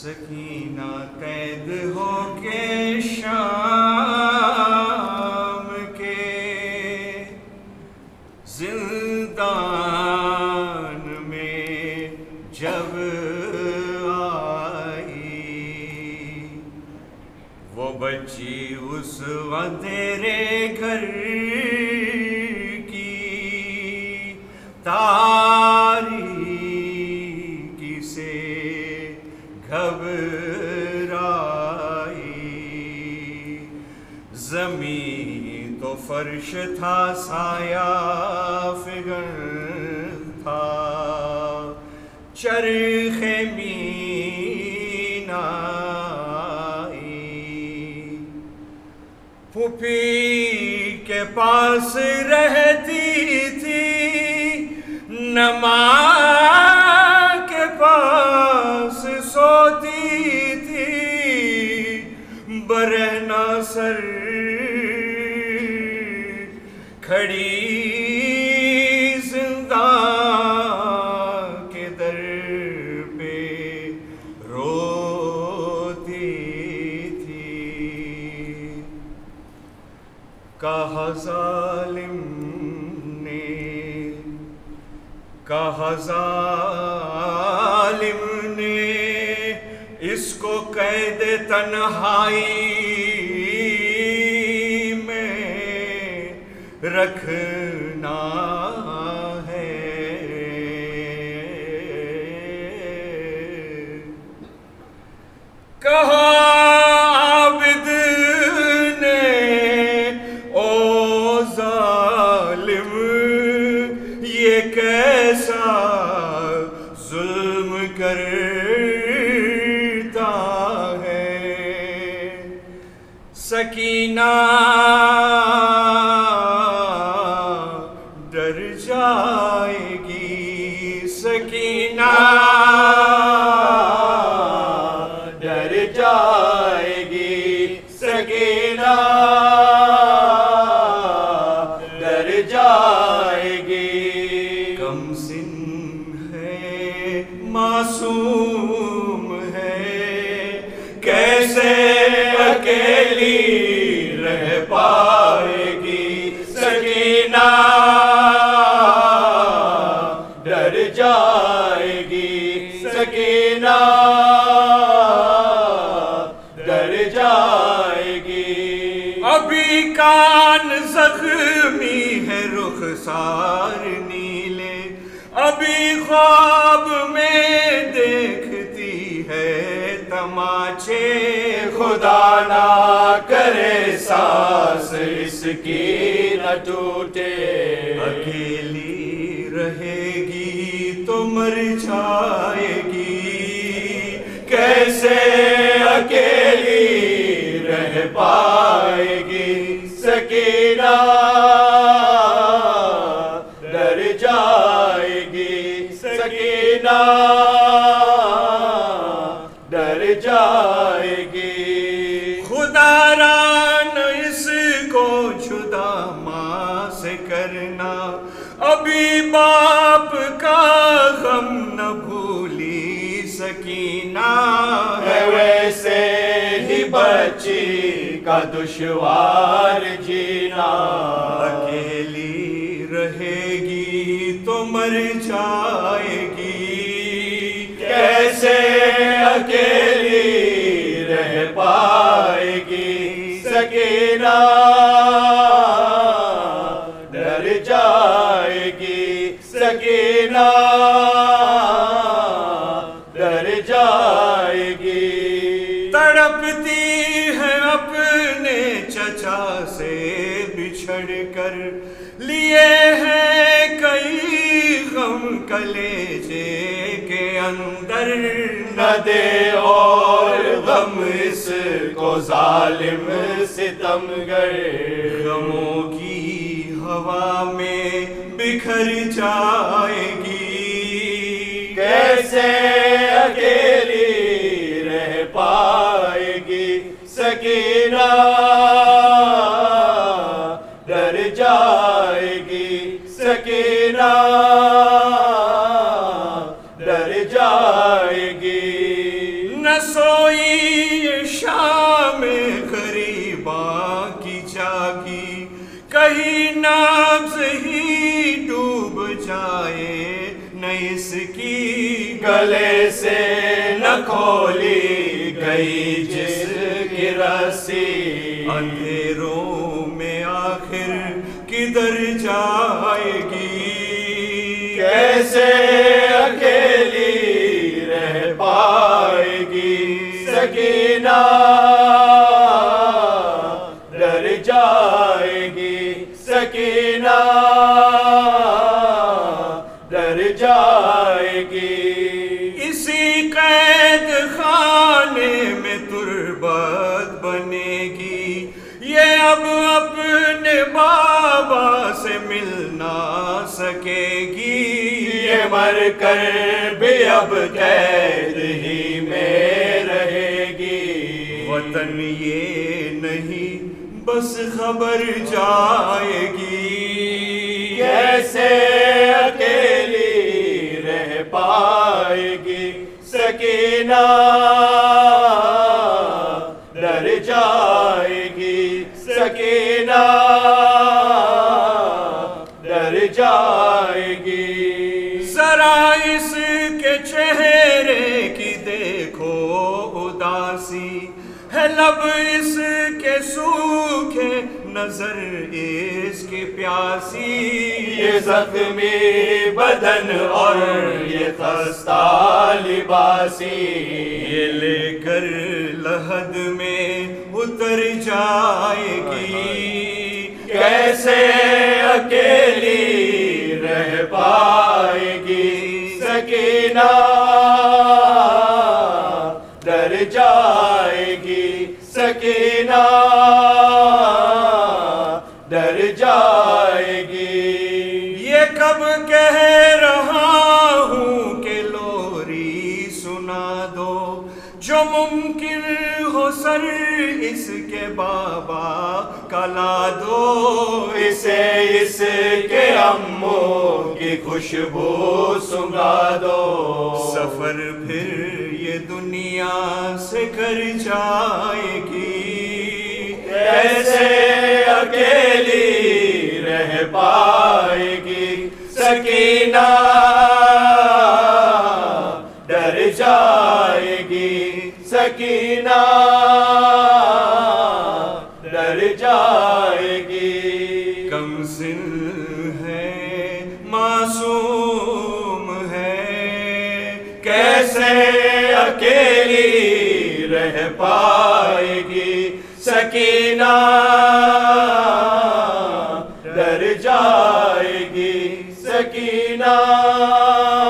سکینہ قید ہو کے شام کے زندان میں جب آئی، وہ بچی اس اندھیرے گھر کی تاریکی سے گھبرائی، زمین تو فرش تھا سایہ فگن تھا، چرخ مینائی، پھوپھی کے پاس رہتی تھی، نماں کے پاس سوتی تھی، برہنہ سر کھڑی زندان کے در پہ روتی تھی۔ کہا ظالم نے اس کو قید تنہائی میں رکھنا ہے، کہا عابد نے او ظالم یہ کیسا ظلم کرتا ہے، سکینہ ڈر جائے گی، سکینہ ڈر جائے گی، سکینہ ڈر جائے گی، کم سن ہے معصوم ہے، کیسے اکیلی رہ پائے گی، سکینہ ڈر جائے گی، سکینہ ڈر جائے گی، ابھی کان زخمی ہے رخسار نیلے، ابھی خواب میں دیکھتی ہے تماچے، خدا نہ کرے سانس اس کی نہ ٹوٹے، اکیلی رہے گی تو مر جائے گی، کیسے اکیلی رہ پائے گی، سکینہ ڈر جائے گی، سکینہ ڈر جائے گی، خدا را نہ اس کو جدا ماں سے کرنا، ابھی باپ کا غم نہ بھولی، سکینہ ہے ویسے ہی بچی کا دشوار جینا، اکیلی رہے گی تو مر جائے گی، کیسے اکیلی رہ پائے گی، سکینہ ڈر جائے گی، سکینہ ڈر جائے گی، تڑپتی ہے اپنے چچا سے بچھڑ کر، لیے ہیں کئی غم کلیجے کے اندر، نہ دے اور غم اس کو ظالم ستمگر، غموں کی ہوا میں بکھر جائے گی، کیسے اکیلی رہ پائے گی، سکینہ ڈر جائے گی، سکینہ ڈر جائے گی، نہ سوئی شام غریباں کی جاگی، کہیں نبض ہی ڈوب جائے نہ اس کی، گلے سے نہ کھولی گئی جس کی رسی، اندھیروں میں آخر کدھر جائے گی، کیسے اکیلی رہ پائے گی سکینہ، ڈر جائے گی سکینہ، ڈر جائے گی، اسی قید خانے میں تربت بنے گی، یہ اب اپنے بابا سے مل نہ سکے گی، یہ مر کر بھی اب قید ہی میں رہے گی، وطن یہ نہیں بس خبر جائے گی، کیسے اکیلی رہ پائے گی سکینہ، ڈر جائے گی سکینہ، ڈر جائے گی، ذرا اس کے چہرے کی دیکھو اداسی، ہے لب اس کے سوکھے نظر اس کی پیاسی، یہ زخمی بدن اور یہ خستہ لباسی، یہ لے کر لحد میں اتر جائے گی، کیسے اکیلی رہ پائے گی سکینہ، ڈر جائے گی سکینہ، ڈر جائے گی، یہ کب کہہ رہا ہوں کہ لوری سنا دو، جو ممکن ہو سر اس کے بابا کا لا دو، اسے اس کے اموں کی خوشبو سنگا دو، سفر پھر یہ دنیا سے کر جائے گی، کیسے اکیلی رہ پائے گی سکینہ، ڈر جائے گی سکینہ، ڈر جائے گی، کم سن ہے معصوم ہے، کیسے اکیلی رہ پائے گی سکینہ، ڈر جائے گی سکینہ۔